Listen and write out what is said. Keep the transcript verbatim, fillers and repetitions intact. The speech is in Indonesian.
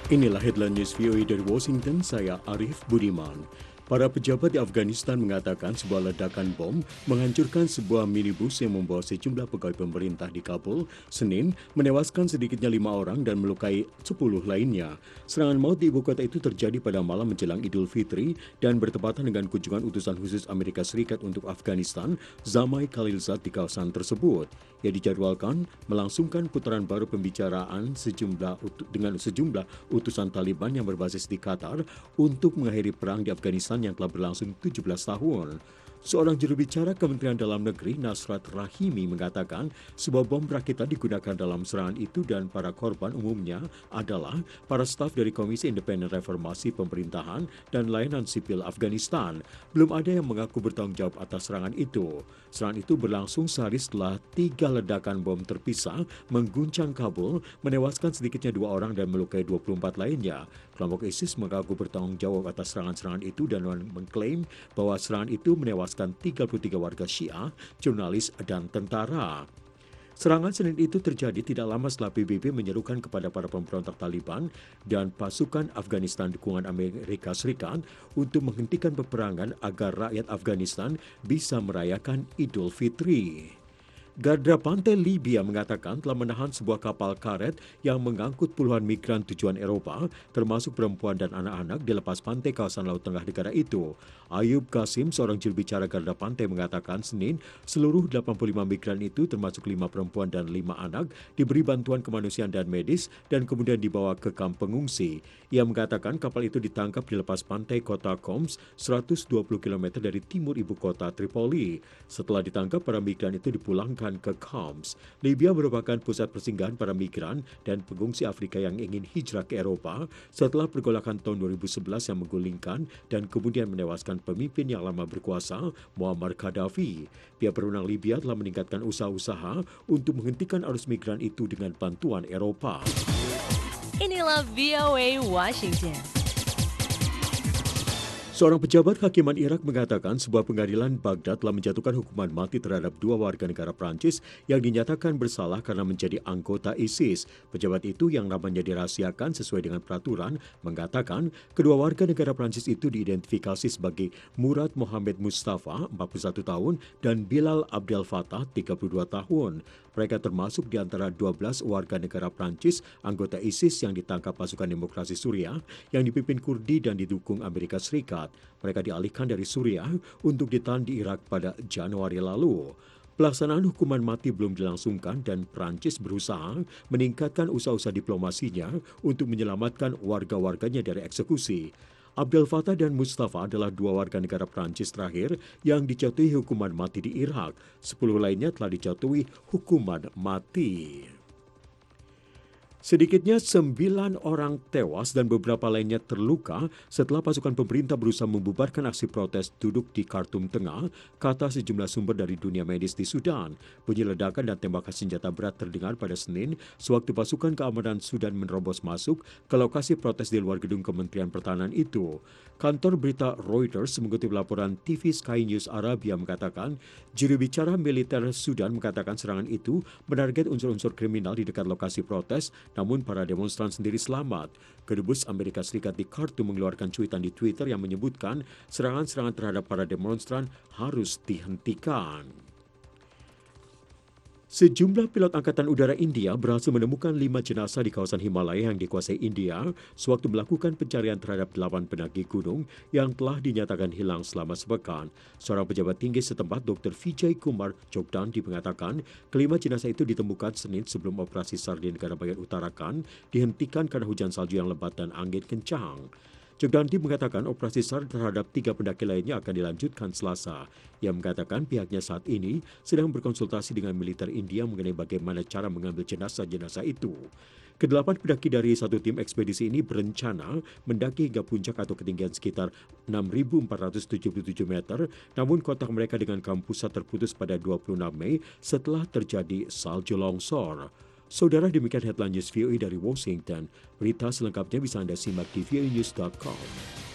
Inilah headline news V O A dari Washington, saya Arif Budiman. Para pejabat di Afghanistan mengatakan sebuah ledakan bom menghancurkan sebuah minibus yang membawa sejumlah pegawai pemerintah di Kabul, Senin, menewaskan sedikitnya lima orang dan melukai sepuluh lainnya. Serangan maut di ibu kota itu terjadi pada malam menjelang Idul Fitri dan bertepatan dengan kunjungan utusan khusus Amerika Serikat untuk Afghanistan, Zamai Khalilzad di kawasan tersebut. Ia dijadwalkan melangsungkan putaran baru pembicaraan sejumlah dengan sejumlah utusan Taliban yang berbasis di Qatar untuk mengakhiri perang di Afghanistan yang telah berlangsung tujuh belas tahun. Seorang juru bicara Kementerian Dalam Negeri Nasrat Rahimi mengatakan sebuah bom rakitan digunakan dalam serangan itu dan para korban umumnya adalah para staf dari Komisi Independen Reformasi Pemerintahan dan Layanan Sipil Afghanistan. Belum ada yang mengaku bertanggung jawab atas serangan itu. Serangan itu berlangsung sehari setelah tiga ledakan bom terpisah mengguncang Kabul, menewaskan sedikitnya dua orang dan melukai dua puluh empat lainnya. Kelompok ISIS mengaku bertanggung jawab atas serangan-serangan itu dan mengklaim bahwa serangan itu menewaskan tiga puluh tiga warga Syiah, jurnalis, dan tentara. Serangan Senin itu terjadi tidak lama setelah P B B menyerukan kepada para pemberontak Taliban dan pasukan Afghanistan dukungan Amerika Serikat untuk menghentikan peperangan agar rakyat Afghanistan bisa merayakan Idul Fitri. Garda Pantai Libya mengatakan telah menahan sebuah kapal karet yang mengangkut puluhan migran tujuan Eropa, termasuk perempuan dan anak-anak di lepas pantai kawasan Laut Tengah negara itu. Ayub Qasim, seorang juru bicara Garda Pantai, mengatakan Senin seluruh delapan puluh lima migran itu, termasuk lima perempuan dan lima anak, diberi bantuan kemanusiaan dan medis dan kemudian dibawa ke kamp pengungsi. Ia mengatakan kapal itu ditangkap di lepas pantai kota Homs, seratus dua puluh kilometer dari timur ibu kota Tripoli. Setelah ditangkap, para migran itu dipulangkan ke Homs. Libya merupakan pusat persinggahan para migran dan pengungsi Afrika yang ingin hijrah ke Eropa setelah pergolakan tahun dua ribu sebelas yang menggulingkan dan kemudian menewaskan pemimpin yang lama berkuasa, Muammar Gaddafi. Pihak berwenang Libya telah meningkatkan usaha-usaha untuk menghentikan arus migran itu dengan bantuan Eropa. Inilah V O A Washington. Seorang pejabat kehakiman Irak mengatakan sebuah pengadilan Baghdad telah menjatuhkan hukuman mati terhadap dua warga negara Prancis yang dinyatakan bersalah karena menjadi anggota ISIS. Pejabat itu yang namanya dirahasiakan sesuai dengan peraturan mengatakan kedua warga negara Prancis itu diidentifikasi sebagai Murad Mohamed Mustafa, empat puluh satu tahun, dan Bilal Abdel Fattah, tiga puluh dua tahun. Mereka termasuk di antara dua belas warga negara Prancis anggota ISIS yang ditangkap pasukan demokrasi Suriah yang dipimpin Kurdi dan didukung Amerika Serikat. Mereka dialihkan dari Suriah untuk ditahan di Irak pada Januari lalu. Pelaksanaan hukuman mati belum dilangsungkan dan Prancis berusaha meningkatkan usaha-usaha diplomasinya untuk menyelamatkan warga-warganya dari eksekusi. Abdel Fattah dan Mustafa adalah dua warga negara Prancis terakhir yang dijatuhi hukuman mati di Irak. Sepuluh lainnya telah dijatuhi hukuman mati. Sedikitnya sembilan orang tewas dan beberapa lainnya terluka setelah pasukan pemerintah berusaha membubarkan aksi protes duduk di Khartoum Tengah, kata sejumlah sumber dari dunia medis di Sudan. Bunyi ledakan dan tembakan senjata berat terdengar pada Senin sewaktu pasukan keamanan Sudan menerobos masuk ke lokasi protes di luar gedung Kementerian Pertahanan itu. Kantor berita Reuters mengutip laporan T V Sky News Arabia mengatakan, juru bicara militer Sudan mengatakan serangan itu menarget unsur-unsur kriminal di dekat lokasi protes, namun para demonstran sendiri selamat. Kedubes Amerika Serikat di Khartoum mengeluarkan cuitan di Twitter yang menyebutkan serangan-serangan terhadap para demonstran harus dihentikan. Sejumlah pilot Angkatan Udara India berhasil menemukan lima jenazah di kawasan Himalaya yang dikuasai India sewaktu melakukan pencarian terhadap delapan pendaki gunung yang telah dinyatakan hilang selama sepekan. Seorang pejabat tinggi setempat, Doktor Vijay Kumar Jogdandi, mengatakan kelima jenazah itu ditemukan Senin sebelum operasi SAR di negara bagian Uttarakhand dihentikan karena hujan salju yang lebat dan angin kencang. Jogdandi mengatakan operasi SAR terhadap tiga pendaki lainnya akan dilanjutkan Selasa. Ia mengatakan pihaknya saat ini sedang berkonsultasi dengan militer India mengenai bagaimana cara mengambil jenazah-jenazah itu. Kedelapan pendaki dari satu tim ekspedisi ini berencana mendaki hingga puncak atau ketinggian sekitar enam ribu empat ratus tujuh puluh tujuh meter, namun kontak mereka dengan kamp pusat terputus pada dua puluh enam Mei setelah terjadi salju longsor. Saudara, demikian headline news V O A dari Washington. Berita selengkapnya bisa Anda simak di v o a news dot com.